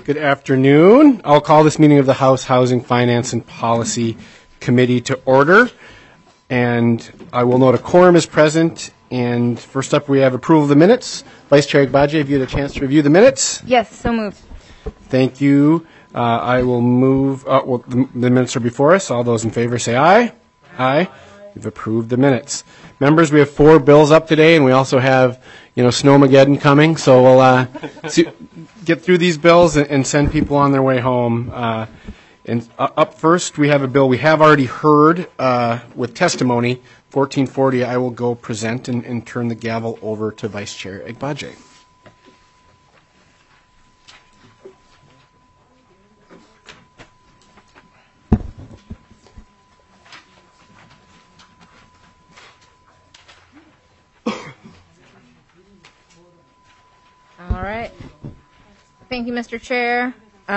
Good afternoon. I'll call this meeting of the House Housing, Finance, and Policy Committee to order. And I will note a quorum is present. And first up, we have approval of the minutes. Vice Chair Agbaje, have you had a chance to review the minutes? Yes, so moved. Thank you. I will move. The minutes are before us. All those in favor say aye. Aye. We've approved the minutes. Members, we have 4 bills up today, and we also have, Snowmageddon coming. So we'll get through these bills and send people on their way home. And up first, we have a bill we have already heard with testimony, 1440. I will go present and turn the gavel over to Vice Chair Agbaje. All right. Thank you, Mr. Chair.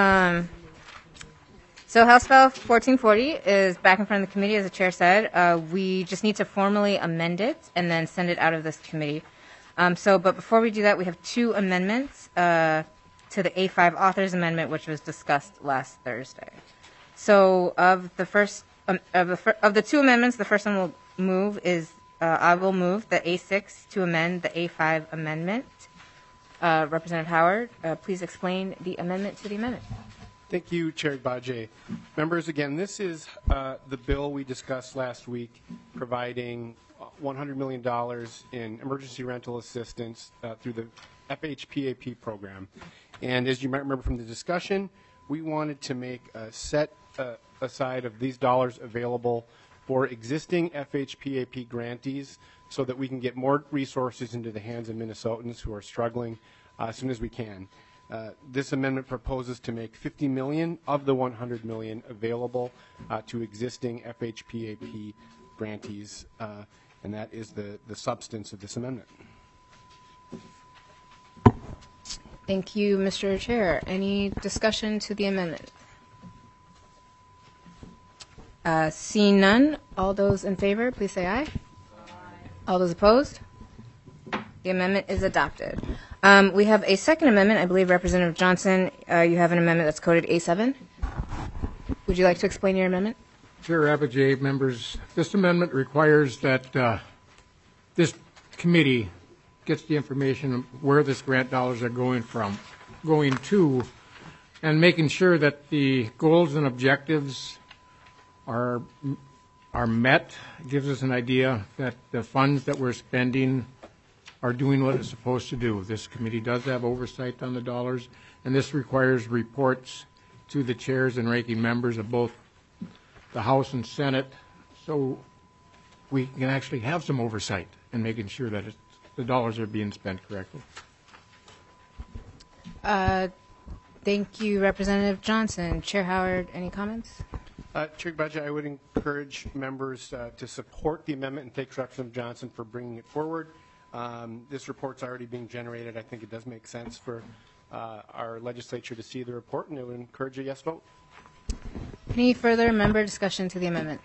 So House File 1440 is back in front of the committee, as the chair said. We just need to formally amend it and then send it out of this committee. But before we do that, we have 2 amendments to the A5 authors amendment, which was discussed last Thursday. So of the 2 amendments, the first one we'll move is I will move the A6 to amend the A5 amendment. Representative Howard, please explain the amendment to the amendment. Thank you, Chair Agbaje. Members, again, this is the bill we discussed last week, providing $100 million in emergency rental assistance through the FHPAP program. And as you might remember from the discussion, we wanted to make a set aside of these dollars available for existing FHPAP grantees so that we can get more resources into the hands of Minnesotans who are struggling as soon as we can. This amendment proposes to make $50 million of the $100 million available to existing FHPAP grantees, and that is the substance of this amendment. Thank you, Mr. Chair. Any discussion to the amendment? Seeing none, all those in favor, please say aye. Aye. All those opposed? The amendment is adopted. We have a second amendment. I believe, Representative Johnson, you have an amendment that's coded A7. Would you like to explain your amendment? Chair Agbaje, members, this amendment requires that this committee gets the information of where this grant dollars are going to, and making sure that the goals and objectives are met. It gives us an idea that the funds that we're spending are doing what it's supposed to do. This committee does have oversight on the dollars, and this requires reports to the chairs and ranking members of both the House and Senate, so we can actually have some oversight in making sure that the dollars are being spent correctly. Thank you, Representative Johnson. Chair Howard, any comments? Chair Agbaje, I would encourage members to support the amendment and thanks Representative Johnson for bringing it forward. This report's already being generated. I think it does make sense for our legislature to see the report, and I would encourage a yes vote. Any further member discussion to the amendment?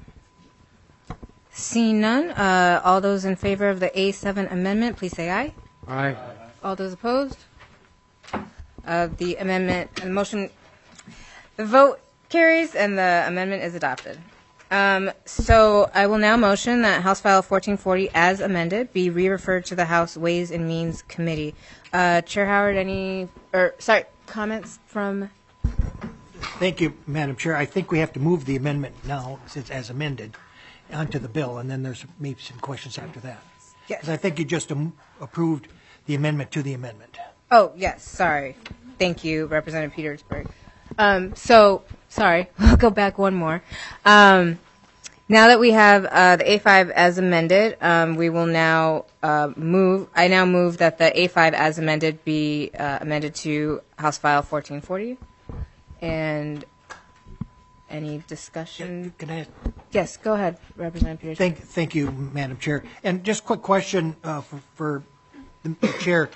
Seeing none, all those in favor of the A7 amendment, please say aye. Aye. All those opposed? The amendment, the vote carries and the amendment is adopted. So I will now motion that House File 1440 as amended be re-referred to the House Ways and Means Committee. Chair Howard, comments from? Thank you, Madam Chair. I think we have to move the amendment now, since as amended, onto the bill, and then there's maybe some questions after that. Yes. Because I think you just approved the amendment to the amendment. Oh, yes, sorry. Thank you, Representative Petersburg. Sorry, I'll go back one more. Now that we have the A5 as amended, we will now I now move that the A5 as amended be amended to House File 1440. And any discussion? Can I? Yes, go ahead, Representative Petersburg. Thank you, Madam Chair. And just a quick question for the Chair.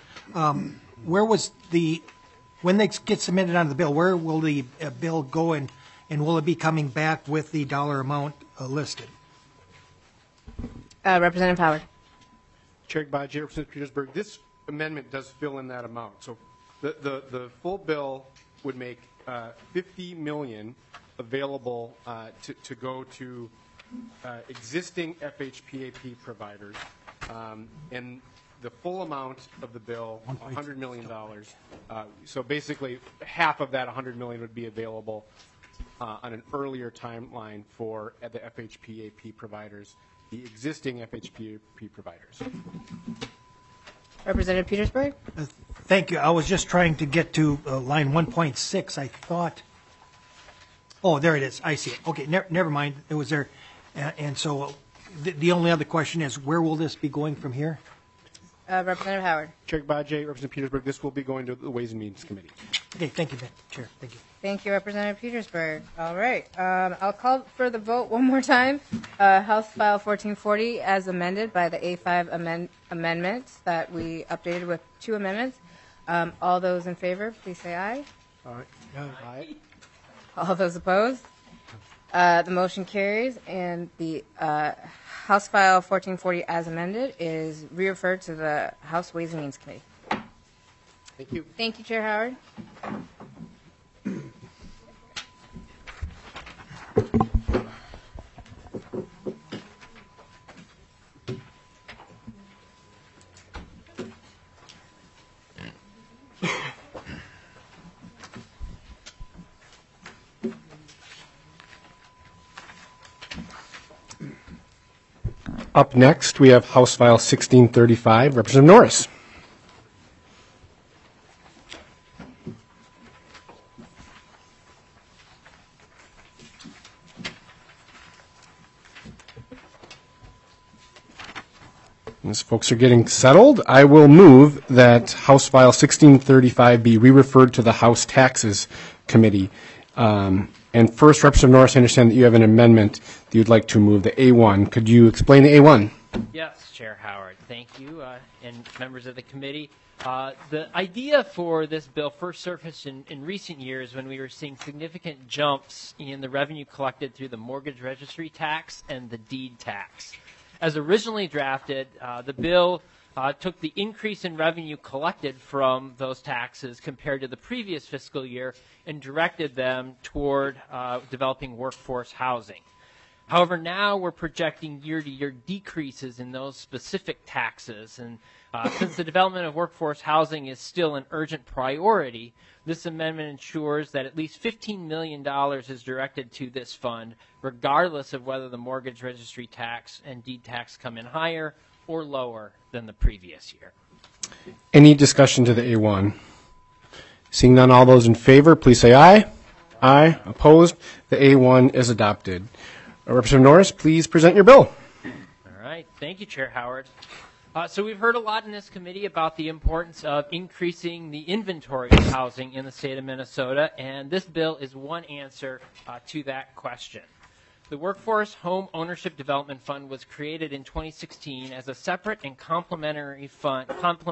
When they get submitted onto the bill, where will the bill go, and will it be coming back with the dollar amount listed? Representative Howard. Chair Agbaje, Representative Petersburg, this amendment does fill in that amount. So the full bill would make $50 million available to go to existing FHPAP providers, and the full amount of the bill, $100 million. So basically, half of that $100 million would be available on an earlier timeline for the FHPAP providers, the existing FHPAP providers. Representative Petersburg? Thank you. I was just trying to get to line 1.6. I thought, oh, there it is. I see it. Okay, never mind. It was there. And so the only other question is, where will this be going from here? Representative Howard? Chair Badje, Representative Petersburg, this will be going to the Ways and Means Committee. Okay, thank you, Chair. Thank you. Thank you, Representative Petersburg. All right. I'll call for the vote one more time. House File 1440 as amended by the A5 amendment that we updated with 2 amendments. All those in favor, please say aye. Aye. All those opposed? The motion carries, and the House File 1440 as amended is referred to the House Ways and Means Committee. Thank you. Thank you, Chair Howard. Up next, we have House File 1635, Representative Norris. As folks are getting settled, I will move that House File 1635 be re-referred to the House Taxes Committee. And first, Representative Norris, I understand that you have an amendment that you'd like to move, the A1. Could you explain the A1? Yes, Chair Howard. Thank you, and members of the committee. The idea for this bill first surfaced in recent years when we were seeing significant jumps in the revenue collected through the mortgage registry tax and the deed tax. As originally drafted, the bill took the increase in revenue collected from those taxes compared to the previous fiscal year and directed them toward developing workforce housing. However, now we're projecting year-to-year decreases in those specific taxes, and since the development of workforce housing is still an urgent priority, this amendment ensures that at least $15 million is directed to this fund, regardless of whether the mortgage registry tax and deed tax come in higher or lower than the previous year. Any discussion to the A1? Seeing none, all those in favor, please say aye. Aye. Opposed? The A1 is adopted. Representative Norris, please present your bill. All right. Thank you, Chair Howard. So we've heard a lot in this committee about the importance of increasing the inventory of housing in the state of Minnesota, and this bill is one answer to that question. The Workforce Home Ownership Development Fund was created in 2016 as a separate and complementary fund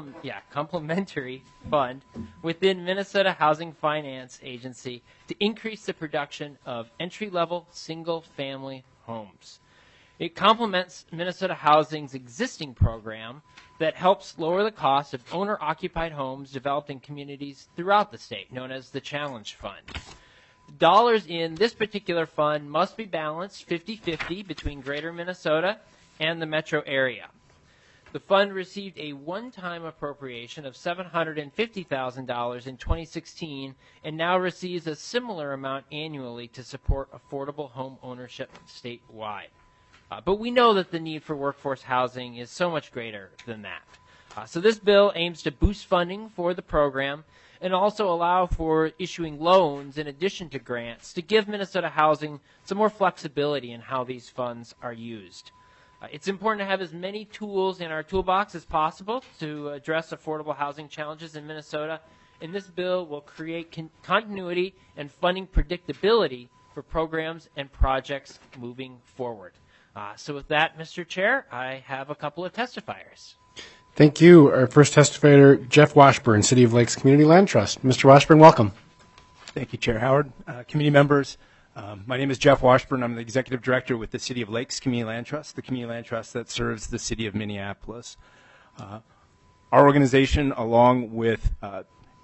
within Minnesota Housing Finance Agency to increase the production of entry-level single-family homes. It complements Minnesota Housing's existing program that helps lower the cost of owner-occupied homes developed in communities throughout the state, known as the Challenge Fund. Dollars in this particular fund must be balanced 50-50 between Greater Minnesota and the metro area. The fund received a one-time appropriation of $750,000 in 2016 and now receives a similar amount annually to support affordable home ownership statewide. But we know that the need for workforce housing is so much greater than that. So this bill aims to boost funding for the program and also allow for issuing loans in addition to grants to give Minnesota Housing some more flexibility in how these funds are used. It's important to have as many tools in our toolbox as possible to address affordable housing challenges in Minnesota, and this bill will create continuity and funding predictability for programs and projects moving forward. So with that, Mr. Chair, I have a couple of testifiers. Thank you. Our first testifier, Jeff Washburn, City of Lakes Community Land Trust. Mr. Washburn, welcome. Thank you, Chair Howard. Committee members, my name is Jeff Washburn. I'm the Executive Director with the City of Lakes Community Land Trust, the community land trust that serves the City of Minneapolis. Our organization, along with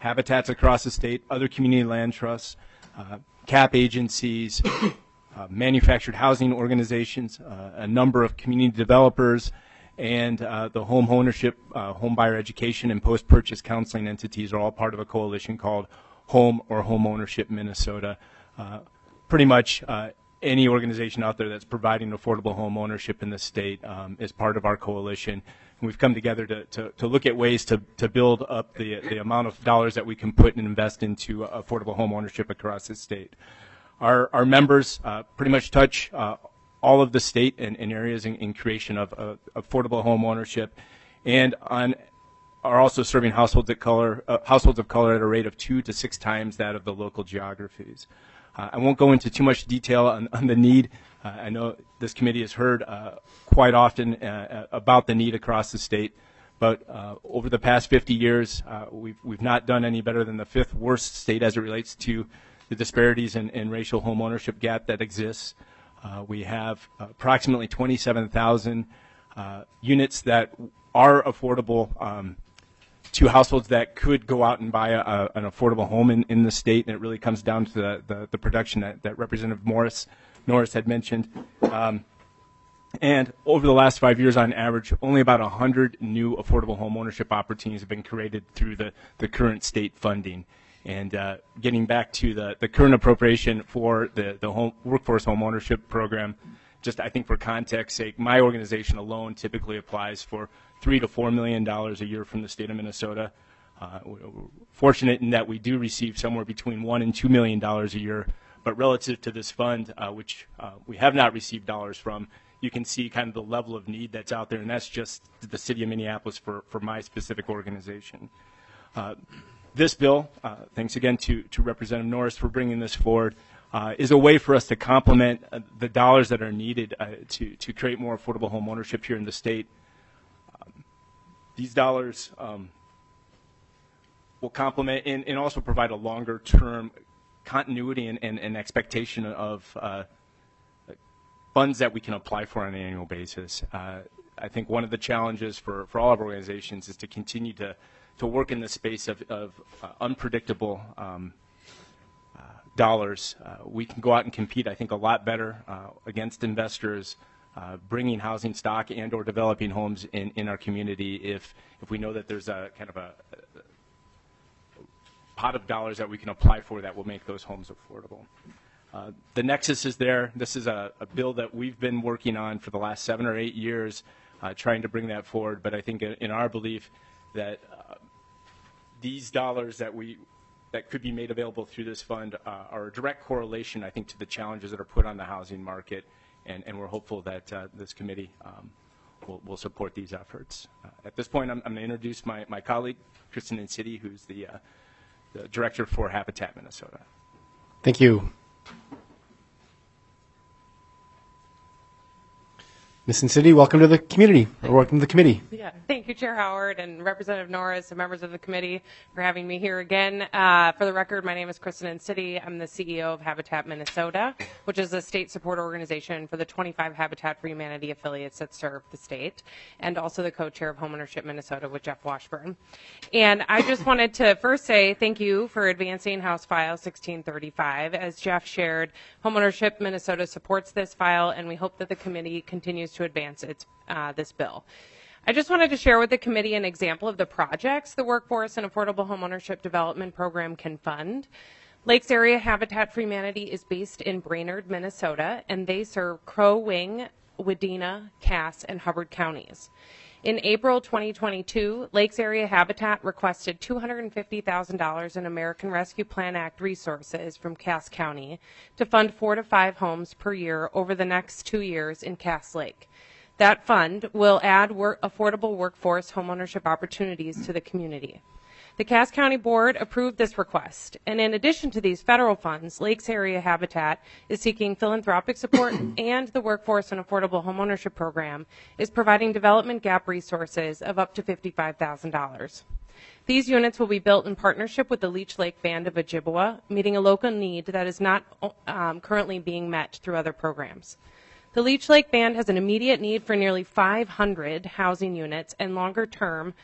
habitats across the state, other community land trusts, CAP agencies, manufactured housing organizations, a number of community developers, and the home ownership, home buyer education, and post-purchase counseling entities are all part of a coalition called Home or Home Ownership Minnesota. Pretty much any organization out there that's providing affordable home ownership in the state is part of our coalition. And we've come together to look at ways to build up the amount of dollars that we can put and invest into affordable home ownership across the state. Our members pretty much touch all of the state and areas in creation of affordable home ownership, and are also serving households of color at a rate of 2 to 6 times that of the local geographies. I won't go into too much detail on the need. I know this committee has heard quite often about the need across the state, but over the past 50 years, we've not done any better than the 5th worst state as it relates to the disparities in racial home ownership gap that exists. We have approximately 27,000 units that are affordable to households that could go out and buy an affordable home in the state, and it really comes down to the production that Representative Norris had mentioned. And over the last 5 years, on average, only about 100 new affordable home ownership opportunities have been created through the current state funding. And getting back to the current appropriation for the workforce home ownership program, just I think for context sake, my organization alone typically applies for $3 to $4 million a year from the state of Minnesota. We're fortunate in that we do receive somewhere between $1 and $2 million a year, but relative to this fund, which we have not received dollars from, you can see kind of the level of need that's out there, and that's just the city of Minneapolis for my specific organization. This bill, thanks again to Representative Norris for bringing this forward, is a way for us to complement the dollars that are needed to create more affordable home ownership here in the state. These dollars will complement and also provide a longer-term continuity and expectation of funds that we can apply for on an annual basis. I think one of the challenges for all of our organizations is to continue to work in the space of unpredictable dollars. We can go out and compete, I think, a lot better against investors, bringing housing stock and or developing homes in our community if we know that there's a kind of a pot of dollars that we can apply for that will make those homes affordable. The nexus is there. This is a bill that we've been working on for the last 7 or 8 years, trying to bring that forward. But I think in our belief that these dollars that could be made available through this fund are a direct correlation, I think, to the challenges that are put on the housing market, and we're hopeful that this committee will support these efforts. At this point, I'm going to introduce my colleague, Kristen Inciti, who's the director for Habitat Minnesota. Thank you. Ms. Inciti, welcome to the community, or welcome to the committee. Yeah, thank you, Chair Howard and Representative Norris and members of the committee for having me here again. For the record, my name is Kristen Inciti. I'm the CEO of Habitat Minnesota, which is a state support organization for the 25 Habitat for Humanity affiliates that serve the state, and also the co-chair of Homeownership Minnesota with Jeff Washburn. And I just wanted to first say thank you for advancing House File 1635. As Jeff shared, Homeownership Minnesota supports this file, and we hope that the committee continues to advance this bill. I just wanted to share with the committee an example of the projects the Workforce and Affordable Homeownership Development Program can fund. Lakes Area Habitat for Humanity is based in Brainerd, Minnesota, and they serve Crow Wing, Wadena, Cass, and Hubbard counties. In April 2022, Lakes Area Habitat requested $250,000 in American Rescue Plan Act resources from Cass County to fund 4 to 5 homes per year over the next 2 years in Cass Lake. That fund will add affordable workforce homeownership opportunities to the community. The Cass County Board approved this request, and in addition to these federal funds, Lakes Area Habitat is seeking philanthropic support, and the Workforce and Affordable Homeownership Program is providing development gap resources of up to $55,000. These units will be built in partnership with the Leech Lake Band of Ojibwa, meeting a local need that is not currently being met through other programs. The Leech Lake Band has an immediate need for nearly 500 housing units and longer term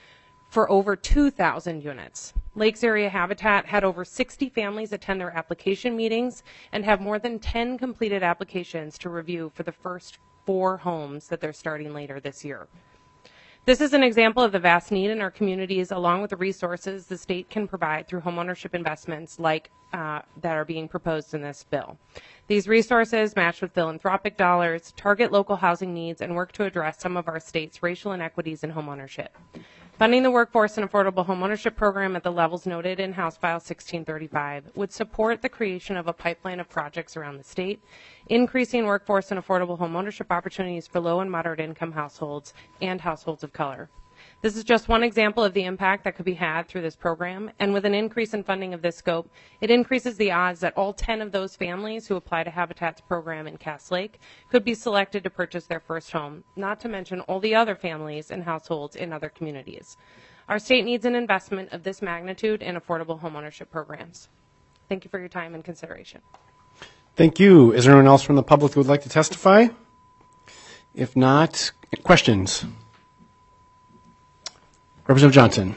for over 2,000 units. Lakes Area Habitat had over 60 families attend their application meetings and have more than 10 completed applications to review for the first 4 homes that they're starting later this year. This is an example of the vast need in our communities, along with the resources the state can provide through homeownership investments like that are being proposed in this bill. These resources, matched with philanthropic dollars, target local housing needs and work to address some of our state's racial inequities in homeownership. Funding the Workforce and Affordable Homeownership Program at the levels noted in House File 1635 would support the creation of a pipeline of projects around the state, increasing workforce and affordable homeownership opportunities for low and moderate income households and households of color. This is just one example of the impact that could be had through this program, and with an increase in funding of this scope, it increases the odds that all 10 of those families who apply to Habitat's program in Cass Lake could be selected to purchase their first home, not to mention all the other families and households in other communities. Our state needs an investment of this magnitude in affordable homeownership programs. Thank you for your time and consideration. Thank you. Is there anyone else from the public who would like to testify? If not, questions? Representative Johnson.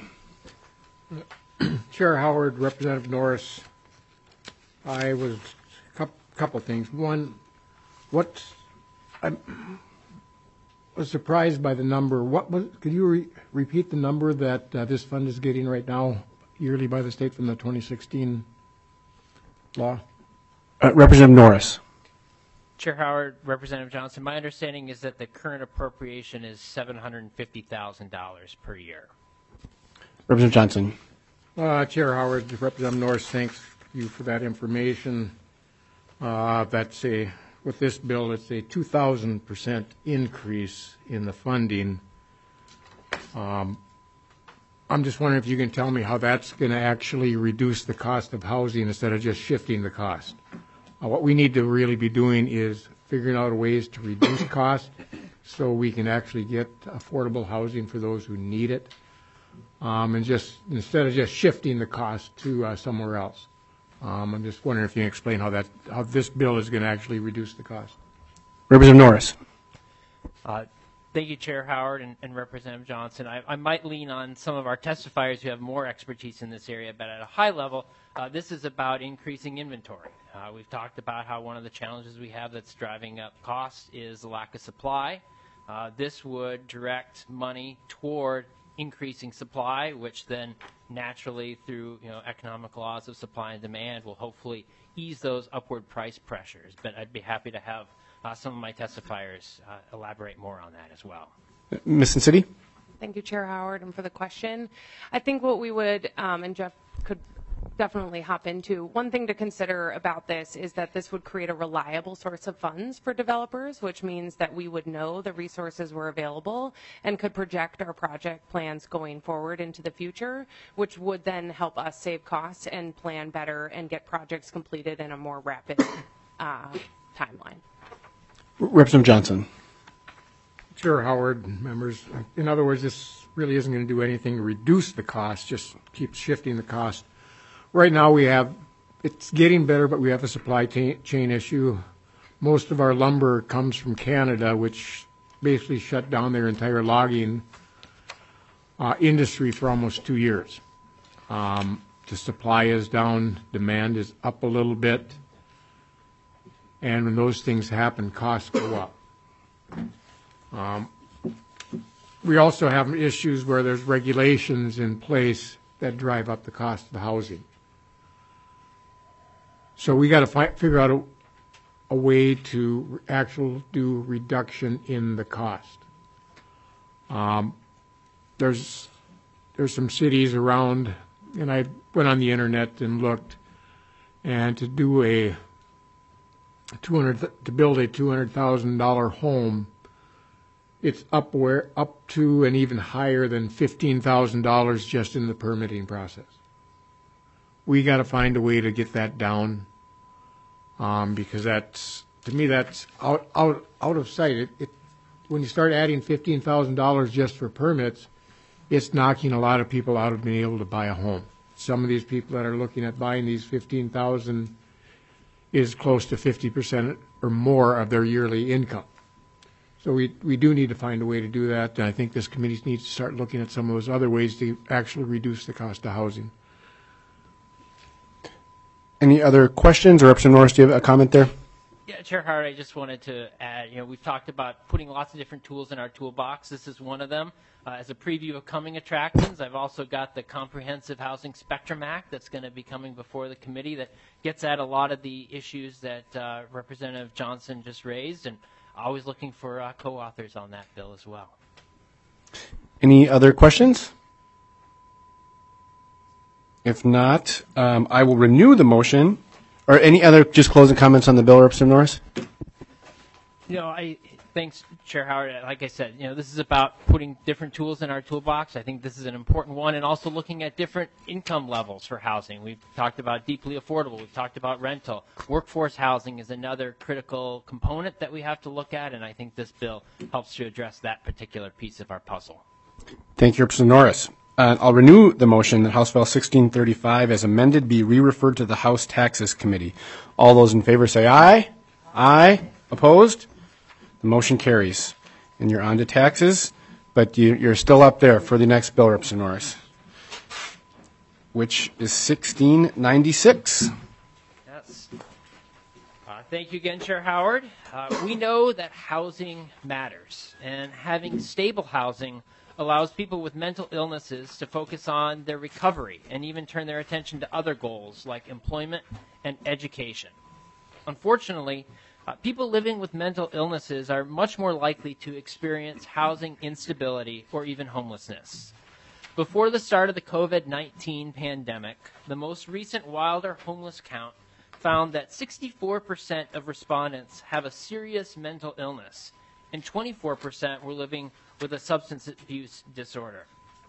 Chair Howard, Representative Norris, I was a couple of things. One, I was surprised by the number. Could you repeat the number that this fund is getting right now yearly by the state from the 2016 law? Representative Norris. Chair Howard, Representative Johnson, my understanding is that the current appropriation is $750,000 per year. Representative Johnson. Chair Howard, Representative Norris, thanks you for that information. With this bill, it's a 2,000% increase in the funding. I'm just wondering if you can tell me how that's going to actually reduce the cost of housing instead of just shifting the cost. What we need to really be doing is figuring out ways to reduce cost so we can actually get affordable housing for those who need it, and just instead of just shifting the cost to somewhere else. I'm just wondering if you can explain how this bill is going to actually reduce the cost. Representative Norris. Thank you, Chair Howard and Representative Johnson. I might lean on some of our testifiers who have more expertise in this area, but at a high level, this is about increasing inventory. We've talked about how one of the challenges we have that's driving up costs is the lack of supply. This would direct money toward increasing supply, which then naturally through economic laws of supply and demand will hopefully ease those upward price pressures. But I'd be happy to have some of my testifiers elaborate more on that as well. Ms. City. Thank you, Chair Howard, and for the question. I think what we would, and Jeff could definitely hop into, one thing to consider about this is that this would create a reliable source of funds for developers, which means that we would know the resources were available and could project our project plans going forward into the future, which would then help us save costs and plan better and get projects completed in a more rapid timeline. Representative Johnson. Chair Howard, members, in other words, this really isn't going to do anything to reduce the cost, just keep shifting the cost. Right now it's getting better, but we have a supply chain issue. Most of our lumber comes from Canada, which basically shut down their entire logging industry for almost 2 years. The supply is down, demand is up a little bit, and when those things happen, costs go up. We also have issues where there's regulations in place that drive up the cost of the housing. So we got to figure out a way to actually do reduction in the cost. There's some cities around, and I went on the internet and looked, and to build a $200,000 home, it's up to and even higher than $15,000 just in the permitting process. We got to find a way to get that down, because to me that's out of sight. When you start adding $15,000 just for permits, it's knocking a lot of people out of being able to buy a home. Some of these people that are looking at buying these $15,000 is close to 50% or more of their yearly income. So we do need to find a way to do that, and I think this committee needs to start looking at some of those other ways to actually reduce the cost of housing. Any other questions, or Representative Norris, do you have a comment there? Yeah, Chair Howard, I just wanted to add, we've talked about putting lots of different tools in our toolbox. This is one of them. As a preview of coming attractions, I've also got the Comprehensive Housing Spectrum Act that's going to be coming before the committee that gets at a lot of the issues that Representative Johnson just raised, and always looking for co-authors on that bill as well. Any other questions? If not, I will renew the motion. Or any other just closing comments on the bill, Representative Norris? Thanks, Chair Howard. Like I said, this is about putting different tools in our toolbox. I think this is an important one, and also looking at different income levels for housing. We've talked about deeply affordable. We've talked about rental. Workforce housing is another critical component that we have to look at, and I think this bill helps to address that particular piece of our puzzle. Thank you, Representative Norris. I'll renew the motion that House Bill 1635 as amended be re-referred to the House Taxes Committee. All those in favor say aye. Aye. Opposed? The motion carries. And you're on to taxes, but you're still up there for the next bill, Representative Norris, which is 1696. Yes. Thank you again, Chair Howard. We know that housing matters, and having stable housing allows people with mental illnesses to focus on their recovery and even turn their attention to other goals like employment and education. Unfortunately, people living with mental illnesses are much more likely to experience housing instability or even homelessness. Before the start of the COVID-19 pandemic, the most recent Wilder homeless count found that 64% of respondents have a serious mental illness, and 24% were living with a substance abuse disorder.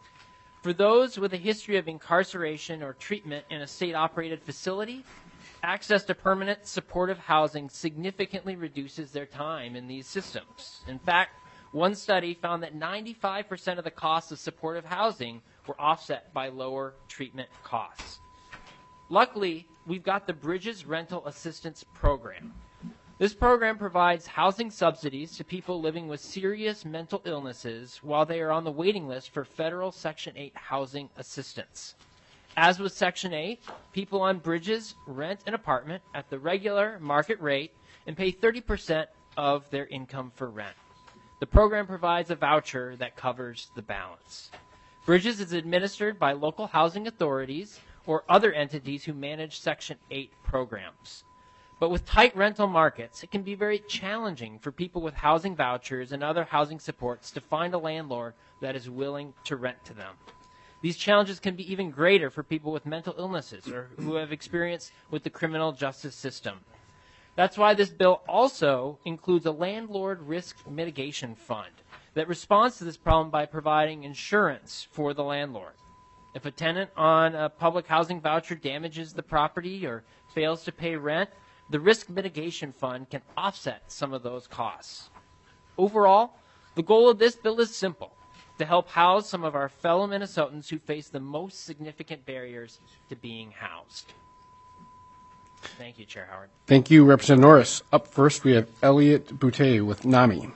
For those with a history of incarceration or treatment in a state-operated facility, access to permanent supportive housing significantly reduces their time in these systems. In fact, one study found that 95% of the costs of supportive housing were offset by lower treatment costs. Luckily, we've got the Bridges Rental Assistance Program. This program provides housing subsidies to people living with serious mental illnesses while they are on the waiting list for federal Section 8 housing assistance. As with Section 8, people on Bridges rent an apartment at the regular market rate and pay 30% of their income for rent. The program provides a voucher that covers the balance. Bridges is administered by local housing authorities or other entities who manage Section 8 programs. But with tight rental markets, it can be very challenging for people with housing vouchers and other housing supports to find a landlord that is willing to rent to them. These challenges can be even greater for people with mental illnesses or who have experience with the criminal justice system. That's why this bill also includes a landlord risk mitigation fund that responds to this problem by providing insurance for the landlord. If a tenant on a public housing voucher damages the property or fails to pay rent, the risk mitigation fund can offset some of those costs. Overall, the goal of this bill is simple: to help house some of our fellow Minnesotans who face the most significant barriers to being housed. Thank you, Chair Howard. Thank you, Representative Norris. Up first, we have Elliot Boutte with NAMI.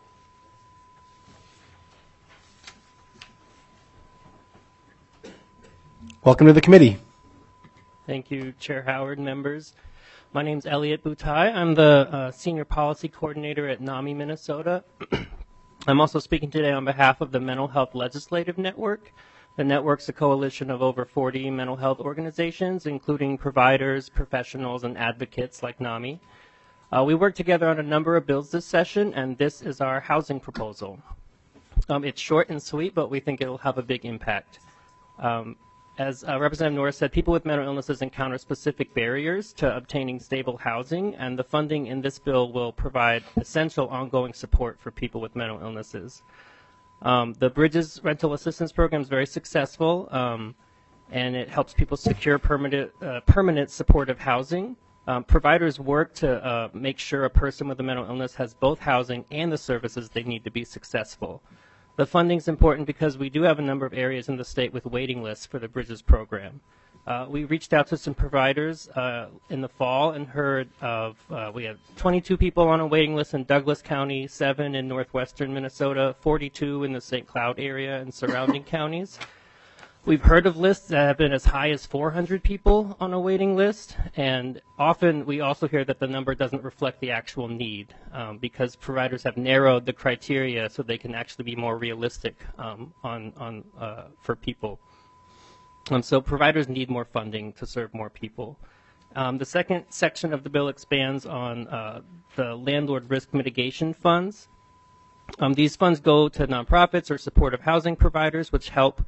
Welcome to the committee. Thank you, Chair Howard, members. My name's Elliot Boutte. I'm the Senior Policy Coordinator at NAMI, Minnesota. I'm also speaking today on behalf of the Mental Health Legislative Network. The network's a coalition of over 40 mental health organizations, including providers, professionals, and advocates like NAMI. We work together on a number of bills this session, and this is our housing proposal. It's short and sweet, but we think it'll have a big impact. As Representative Norris said, people with mental illnesses encounter specific barriers to obtaining stable housing, and the funding in this bill will provide essential ongoing support for people with mental illnesses. The Bridges Rental Assistance Program is very successful, and it helps people secure permanent supportive housing. Providers work to make sure a person with a mental illness has both housing and the services they need to be successful. The funding is important because we do have a number of areas in the state with waiting lists for the Bridges program. We reached out to some providers in the fall and heard of, we have 22 people on a waiting list in Douglas County, 7 in northwestern Minnesota, 42 in the St. Cloud area and surrounding counties. We've heard of lists that have been as high as 400 people on a waiting list, and often we also hear that the number doesn't reflect the actual need because providers have narrowed the criteria so they can actually be more realistic for people. So providers need more funding to serve more people. The second section of the bill expands on the landlord risk mitigation funds. These funds go to nonprofits or supportive housing providers, which help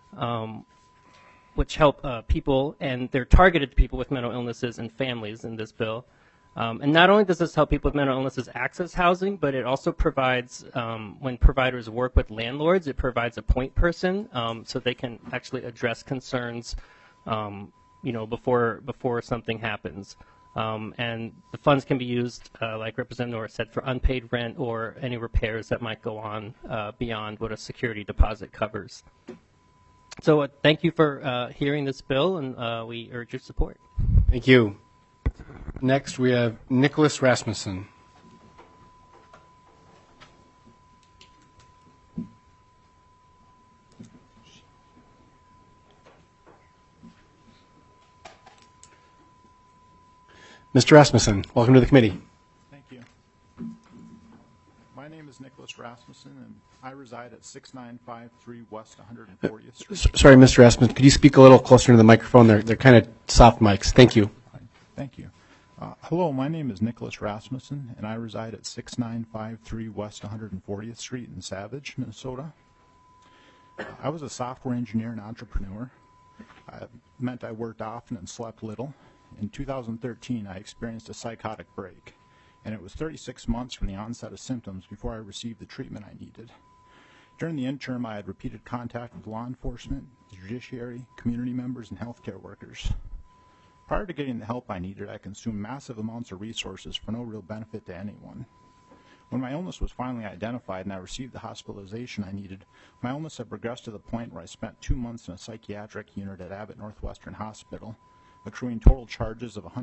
people, and they're targeted to people with mental illnesses and families in this bill. And not only does this help people with mental illnesses access housing, but it also provides, when providers work with landlords, it provides a point person so they can actually address concerns, before something happens. And the funds can be used, like Representative Norris said, for unpaid rent or any repairs that might go on beyond what a security deposit covers. So thank you for hearing this bill, and we urge your support. Thank you. Next, we have Nicholas Rasmussen. Mr. Rasmussen, welcome to the committee. Thank you. My name is Nicholas Rasmussen, and I reside at 6953 West 140th Street. Sorry, Mr. Rasmussen, could you speak a little closer to the microphone? They're kind of soft mics. Thank you. Thank you. Hello, my name is Nicholas Rasmussen, and I reside at 6953 West 140th Street in Savage, Minnesota. I was a software engineer and entrepreneur. It meant I worked often and slept little. In 2013, I experienced a psychotic break, and it was 36 months from the onset of symptoms before I received the treatment I needed. During the interim, I had repeated contact with law enforcement, the judiciary, community members, and healthcare workers. Prior to getting the help I needed, I consumed massive amounts of resources for no real benefit to anyone. When my illness was finally identified and I received the hospitalization I needed, my illness had progressed to the point where I spent 2 months in a psychiatric unit at Abbott Northwestern Hospital, accruing total charges of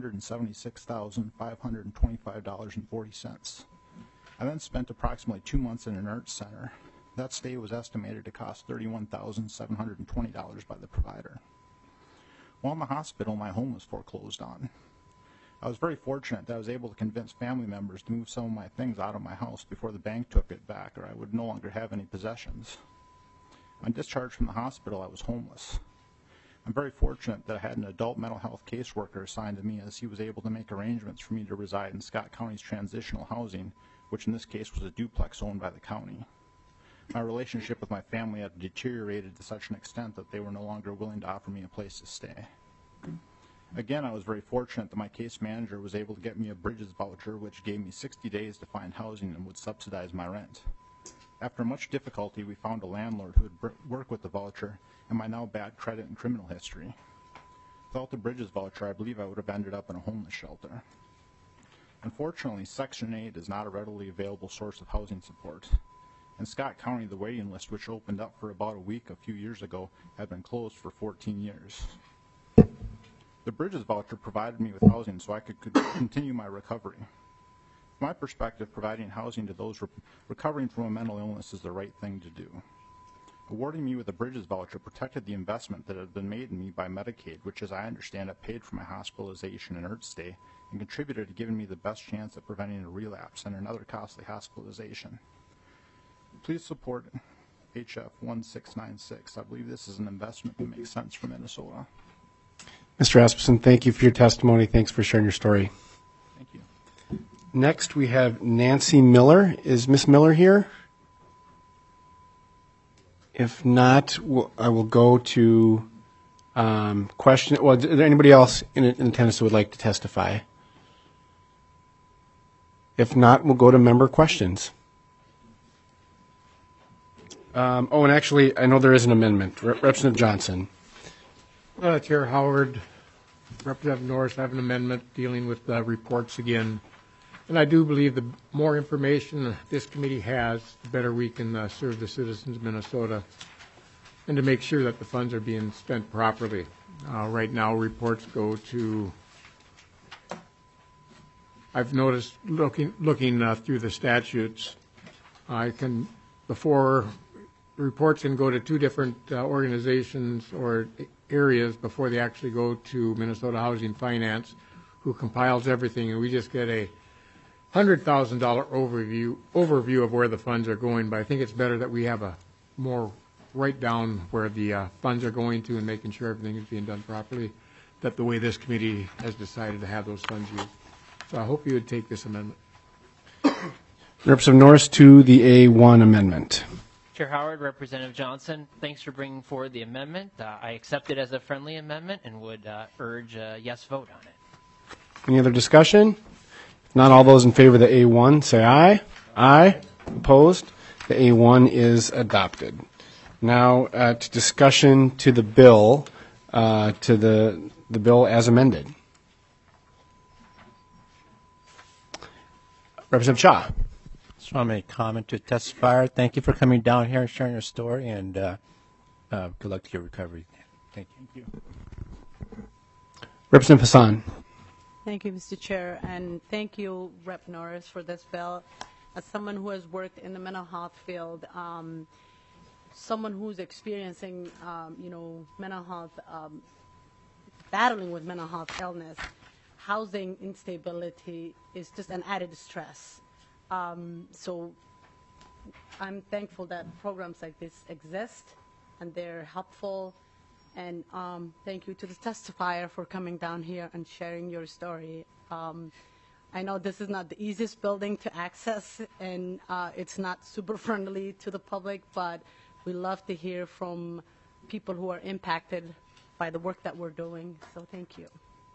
$176,525.40. I then spent approximately 2 months in an IRT center. That stay was estimated to cost $31,720 by the provider. While in the hospital, my home was foreclosed on. I was very fortunate that I was able to convince family members to move some of my things out of my house before the bank took it back, or I would no longer have any possessions. When discharged from the hospital, I was homeless. I'm very fortunate that I had an adult mental health caseworker assigned to me, as he was able to make arrangements for me to reside in Scott County's transitional housing, which in this case was a duplex owned by the county. My relationship with my family had deteriorated to such an extent that they were no longer willing to offer me a place to stay. Again, I was very fortunate that my case manager was able to get me a Bridges voucher, which gave me 60 days to find housing and would subsidize my rent. After much difficulty, we found a landlord who would work with the voucher and my now bad credit and criminal history. Without the Bridges voucher, I believe I would have ended up in a homeless shelter. Unfortunately, Section 8 is not a readily available source of housing support. In Scott County, the waiting list, which opened up for about a week a few years ago, had been closed for 14 years. The Bridges voucher provided me with housing so I could continue my recovery. From my perspective, providing housing to those recovering from a mental illness is the right thing to do. Awarding me with a Bridges voucher protected the investment that had been made in me by Medicaid, which, as I understand it, paid for my hospitalization and IRT stay and contributed to giving me the best chance at preventing a relapse and another costly hospitalization. Please support HF 1696. I believe this is an investment that makes sense for Minnesota. Mr. Rasmussen, thank you for your testimony. Thanks for sharing your story. Thank you. Next, we have Nancy Miller. Is Ms. Miller here? If not, I will go to question. Well, is there anybody else in attendance who would like to testify? If not, we'll go to member questions. And actually, I know there is an amendment. Representative Johnson. Chair Howard, Representative Norris, I have an amendment dealing with reports again. And I do believe the more information this committee has, the better we can serve the citizens of Minnesota and to make sure that the funds are being spent properly. Right now, reports go to, I've noticed, looking through the statutes, reports can go to two different organizations or areas before they actually go to Minnesota Housing Finance, who compiles everything, and we just get a $100,000 overview of where the funds are going. But I think it's better that we have a more write down where the funds are going to and making sure everything is being done properly, that the way this committee has decided to have those funds used. So I hope you would take this amendment. Representative Norris to the A1 amendment. Chair Howard, Representative Johnson, thanks for bringing forward the amendment. I accept it as a friendly amendment and would urge a yes vote on it. Any other discussion? If not, all those in favor of the A1 say aye. Aye. Opposed? The A1 is adopted. Now to discussion to the bill, to the bill as amended. Representative Shaw. Just want to make a comment to testifier. Thank you for coming down here and sharing your story, and good luck to your recovery. Thank you. Representative Hassan. Thank you, Mr. Chair, and thank you, Rep. Norris, for this bill. As someone who has worked in the mental health field, someone who's experiencing, mental health, battling with mental health illness, housing instability is just an added stress. So I'm thankful that programs like this exist and they're helpful. And thank you to the testifier for coming down here and sharing your story. I know this is not the easiest building to access, and it's not super friendly to the public, but we love to hear from people who are impacted by the work that we're doing. So thank you.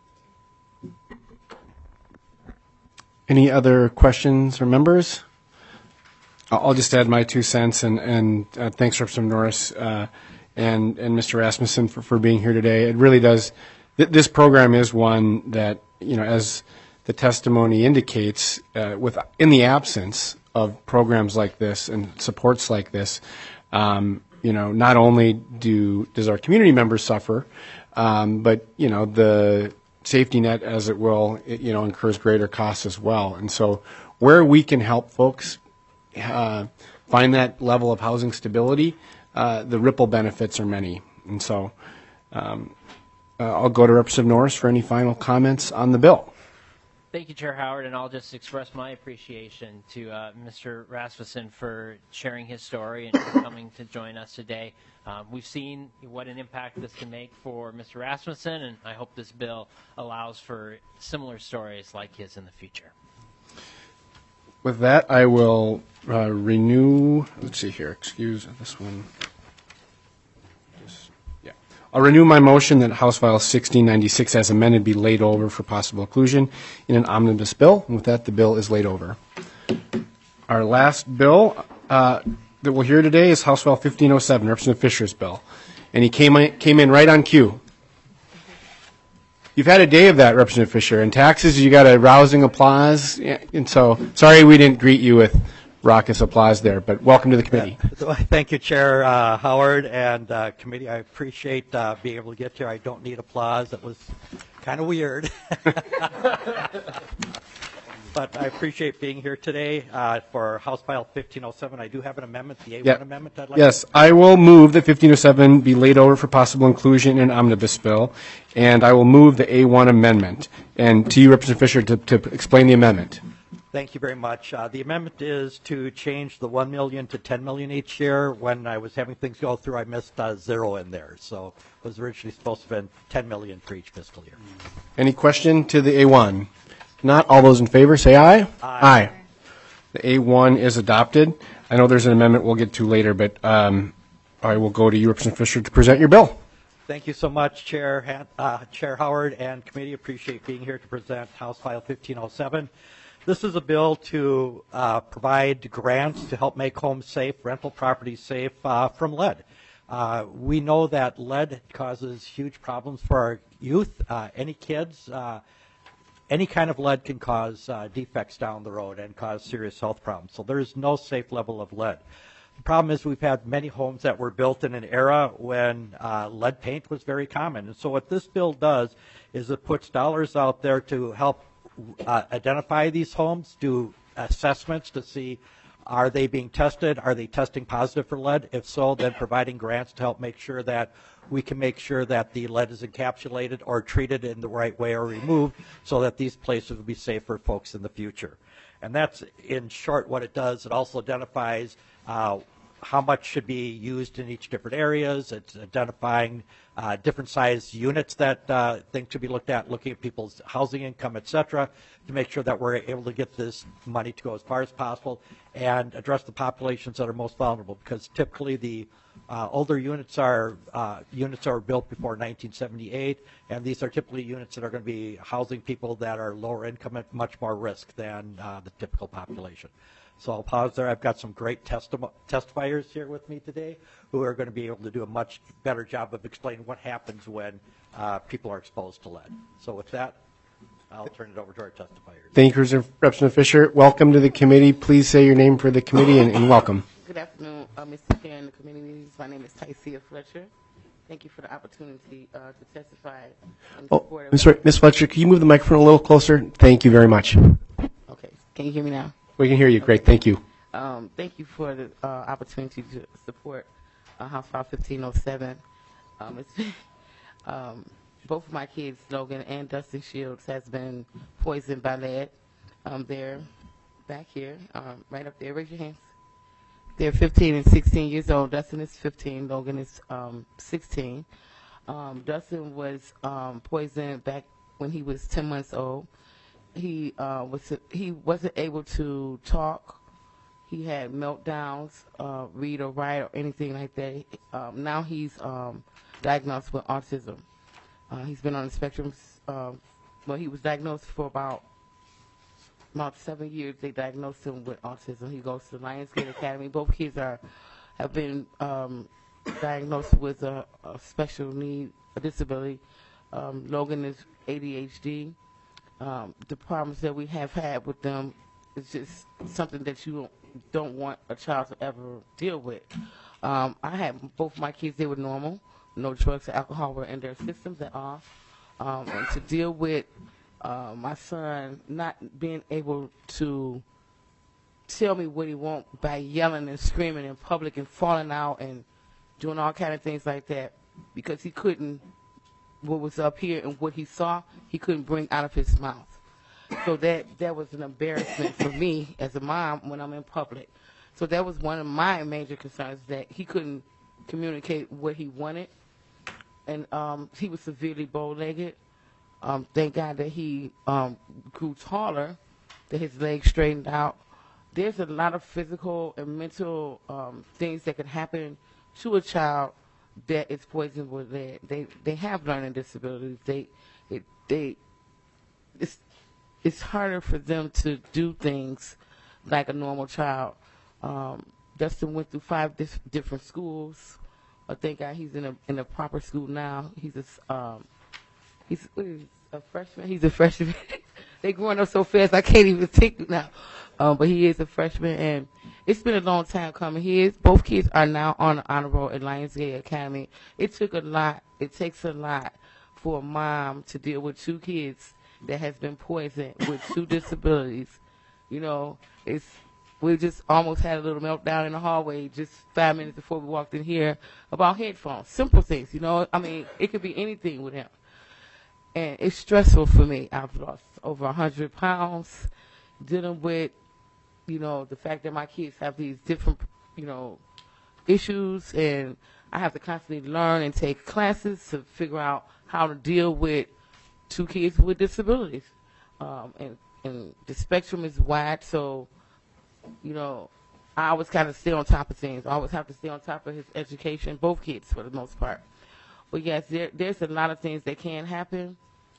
Any other questions or members? I'll just add my 2 cents, and thanks, Representative Norris and Mr. Rasmussen for being here today. It really does. This program is one that, as the testimony indicates, in the absence of programs like this and supports like this, not only does our community members suffer, but the safety net, as it will, incurs greater costs as well. And so, where we can help folks find that level of housing stability, the ripple benefits are many. And so, I'll go to Representative Norris for any final comments on the bill. Thank you, Chair Howard, and I'll just express my appreciation to Mr. Rasmussen for sharing his story and for coming to join us today. We've seen what an impact this can make for Mr. Rasmussen, and I hope this bill allows for similar stories like his in the future. With that, I will renew. Let's see here. Excuse this one. I'll renew my motion that House File 1696 as amended be laid over for possible inclusion in an omnibus bill. And with that, the bill is laid over. Our last bill that we'll hear today is House File 1507, Representative Fisher's bill. And he came in right on cue. You've had a day of that, Representative Fisher. In taxes, you got a rousing applause. And so, sorry we didn't greet you with raucous applause there, but welcome to the committee. Thank you, Chair Howard and committee. I appreciate being able to get here. I don't need applause. It was kind of weird. But I appreciate being here today for House File 1507. I do have an amendment, the A1 amendment I'd like Yes, I will move that 1507 be laid over for possible inclusion in an omnibus bill, and I will move the A1 amendment. And to you, Representative Fisher, to explain the amendment. Thank you very much. The amendment is to change the $1 million to $10 million each year. When I was having things go through, I missed zero in there. So it was originally supposed to have been $10 million for each fiscal year. Any question to the A1? If not, all those in favor say aye. Aye. The A1 is adopted. I know there's an amendment we'll get to later, but I will go to you, Representative Fisher, to present your bill. Thank you so much, Chair Howard and committee. Appreciate being here to present House File 1507. This is a bill to provide grants to help make homes safe, rental properties safe from lead. We know that lead causes huge problems for our youth. Any kids, any kind of lead can cause defects down the road and cause serious health problems. So there is no safe level of lead. The problem is we've had many homes that were built in an era when lead paint was very common. And so what this bill does is it puts dollars out there to help identify these homes, do assessments to see are they being tested, are they testing positive for lead? If so, then providing grants to help make sure that we can make sure that the lead is encapsulated or treated in the right way or removed so that these places will be safe for folks in the future. And that's, in short, what it does. It also identifies how much should be used in each different areas. It's identifying different size units that things should be looked at, looking at people's housing income, et cetera, to make sure that we're able to get this money to go as far as possible and address the populations that are most vulnerable, because typically the older units are built before 1978, and these are typically units that are going to be housing people that are lower income at much more risk than the typical population. So I'll pause there. I've got some great testifiers here with me today who are going to be able to do a much better job of explaining what happens when people are exposed to lead. So with that, I'll turn it over to our testifiers. Thank you, Representative Fisher. Welcome to the committee. Please say your name for the committee and welcome. Good afternoon, Mr. Chair and the committee meetings. My name is Tycia Fletcher. Thank you for the opportunity to testify in support of... I'm sorry, Ms. Fletcher, can you move the microphone a little closer? Thank you very much. Okay. Can you hear me now? We can hear you. Great. Thank you. Thank you for the opportunity to support House File 1507. Both of my kids, Logan and Dustin Shields, has been poisoned by lead. They're back here, right up there. Raise your hands. They're 15 and 16 years old. Dustin is 15. Logan is 16. Dustin was poisoned back when he was 10 months old. He wasn't able to talk. He had meltdowns, read or write or anything like that. Now he's diagnosed with autism. He's been on the spectrum. Well, he was diagnosed for about 7 years. They diagnosed him with autism. He goes to Lionsgate Academy. Both kids have been diagnosed with a special need, a disability. Logan is ADHD. The problems that we have had with them is just something that you don't want a child to ever deal with. I had both my kids, they were normal. No drugs or alcohol were in their systems at all. And to deal with my son not being able to tell me what he wants by yelling and screaming in public and falling out and doing all kind of things like that, because he couldn't, what was up here and what he saw, he couldn't bring out of his mouth. So that was an embarrassment for me as a mom when I'm in public. So that was one of my major concerns, that he couldn't communicate what he wanted. And he was severely bow-legged. Thank God that he grew taller, that his legs straightened out. There's a lot of physical and mental things that can happen to a child that is poisoned with lead. They have learning disabilities. It's harder for them to do things like a normal child. Dustin went through 5 different schools. Thank God he's in a proper school now. He's a freshman. He's a freshman. They're growing up so fast I can't even think now. But he is a freshman, and it's been a long time coming. Both kids are now on the honor roll at Lionsgate Academy. It took a lot. It takes a lot for a mom to deal with 2 kids that has been poisoned with 2 disabilities. You know, we just almost had a little meltdown in the hallway just 5 minutes before we walked in here about headphones. Simple things, you know. I mean, it could be anything with him. And it's stressful for me. I've lost over 100 pounds dealing with, you know, the fact that my kids have these different, you know, issues, and I have to constantly learn and take classes to figure out how to deal with 2 kids with disabilities. And the spectrum is wide, so, you know, I always kind of stay on top of things. I always have to stay on top of his education, both kids for the most part. But yes, there's a lot of things that can happen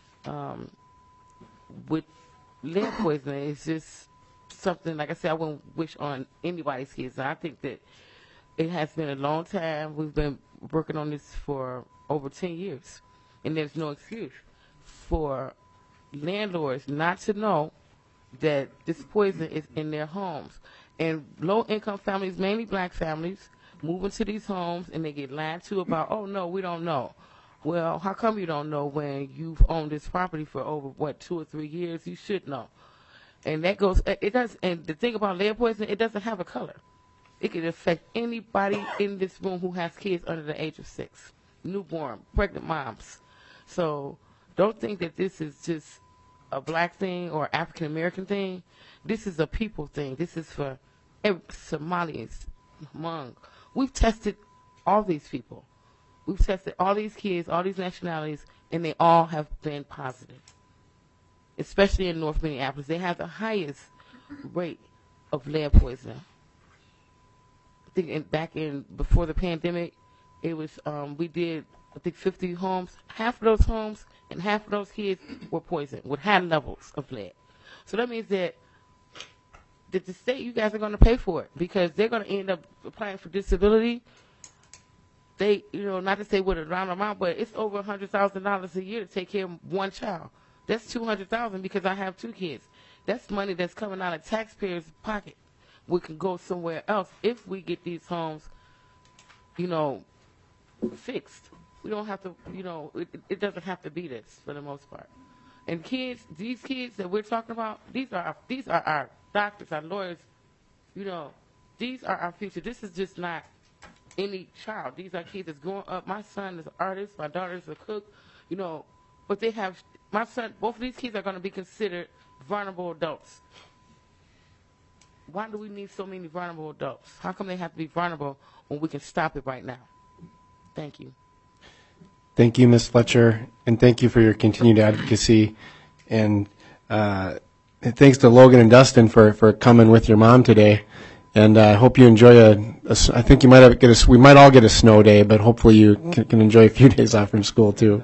with lead poisoning. It's just something, like I said, I wouldn't wish on anybody's kids. And I think that it has been a long time. We've been working on this for over 10 years. And there's no excuse for landlords not to know that this poison is in their homes. And low-income families, mainly black families, move into these homes and they get lied to about, oh, no, we don't know. Well, how come you don't know when you've owned this property for over, 2 or 3 years? You should know. And that goes, it does, and the thing about lead poisoning, it doesn't have a color. It can affect anybody in this room who has kids under the age of 6, newborn, pregnant moms. So don't think that this is just a black thing or African American thing. This is a people thing. This is for Somalians, Hmong. We've tested all these people. We've tested all these kids, all these nationalities, and they all have been positive. Especially in North Minneapolis, they have the highest rate of lead poisoning. I think before the pandemic, it was we did I think 50 homes. Half of those homes and half of those kids were poisoned with high levels of lead. So that means that the state, you guys are going to pay for it because they're going to end up applying for disability. They, not to say what a round amount, but it's over $100,000 a year to take care of one child. That's $200,000 because I have 2 kids. That's money that's coming out of taxpayers' pocket. We can go somewhere else if we get these homes, fixed. We don't have to, it doesn't have to be this for the most part. And these kids that we're talking about, these are our doctors, our lawyers. These are our future. This is just not any child. These are kids that's growing up. My son is an artist. My daughter is a cook. But they have. My son, both of these kids are going to be considered vulnerable adults. Why do we need so many vulnerable adults? How come they have to be vulnerable when we can stop it right now? Thank you. Thank you, Ms. Fletcher, and thank you for your continued advocacy. And thanks to Logan and Dustin for coming with your mom today. And I hope you enjoy I think you might we might all get a snow day, but hopefully you can enjoy a few days off from school too.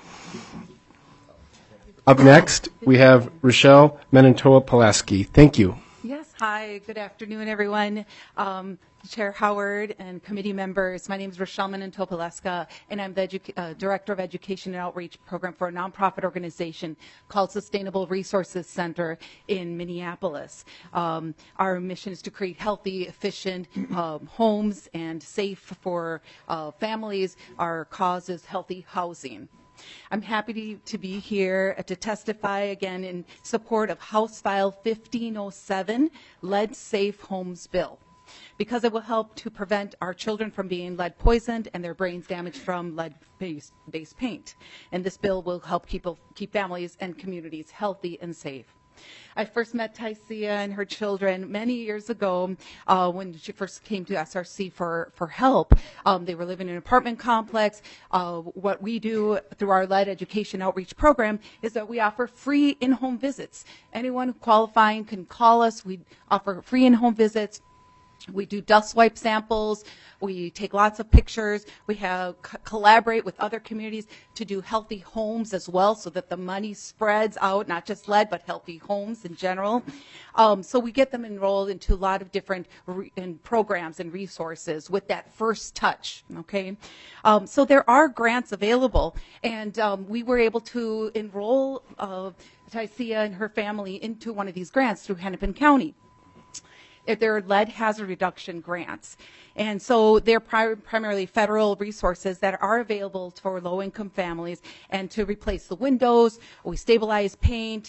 Up next, we have Rochelle Menentoa-Pulaski. Thank you. Yes, hi, good afternoon, everyone. Chair Howard and committee members, my name is Rochelle Menentoa-Pulaski, and I'm the Director of Education and Outreach Program for a nonprofit organization called Sustainable Resources Center in Minneapolis. Our mission is to create healthy, efficient homes and safe for families. Our cause is healthy housing. I'm happy to be here to testify again in support of House File 1507, Lead Safe Homes Bill, because it will help to prevent our children from being lead poisoned and their brains damaged from lead-based paint. And this bill will help keep families and communities healthy and safe. I first met Tycia and her children many years ago when she first came to SRC for help. They were living in an apartment complex. What we do through our lead education outreach program is that we offer free in-home visits. Anyone qualifying can call us. We offer free in-home visits. We do dust swipe samples. We take lots of pictures. We collaborate with other communities to do healthy homes as well, so that the money spreads out, not just lead, but healthy homes in general. So we get them enrolled into a lot of different programs and resources with that first touch. Okay, so there are grants available, and we were able to enroll Tycia and her family into one of these grants through Hennepin County. They're lead hazard reduction grants. And so they're primarily federal resources that are available for low-income families and to replace the windows. We stabilize paint,